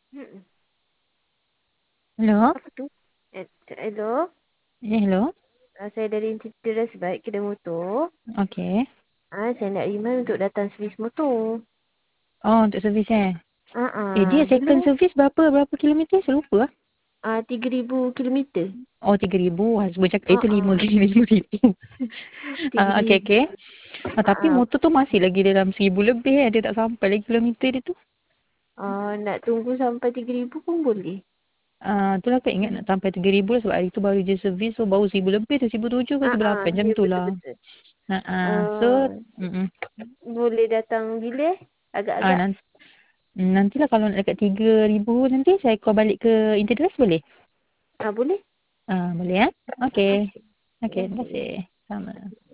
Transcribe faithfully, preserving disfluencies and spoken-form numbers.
Mm. Hello? Apa tu? Eh, hello? Ya, hello. Ah, saya dari Interior Baik Kedai Motor. Okey. Ah, saya nak remind untuk datang servis motor. Oh, untuk servis eh. Ah, Eh, ah, dia bila? second servis berapa berapa kilometer? Saya lupa lah. Ah, tiga ribu kilometer. Oh, tiga ribu. Husband cakap Ah, itu lima ah, lima ribu. tiga Ah, okey, ribu. okey. Ah, Ah, tapi ah. motor tu masih lagi dalam seribu lebih eh. Dia tak sampai lagi kilometer dia tu. Ah, nak tunggu sampai tiga ribu pun boleh. Ah, tu lah aku ingat nak sampai tiga ribu lah sebab hari tu baru je servis. So, baru seribu lebih tu. Seribu tujuh ke Ah, seribu ah, lapan. Macam ya tu lah. betul-betul. Ah, ah. So, Ah, mm-mm. boleh datang bila? Ah, Agak-agak. nanti, nantilah kalau nak dekat tiga ribu nanti saya call balik ke Interest boleh? Ah, boleh? Ah, boleh eh? Okey. Okey. Okey, terima Okey. kasih. Sama.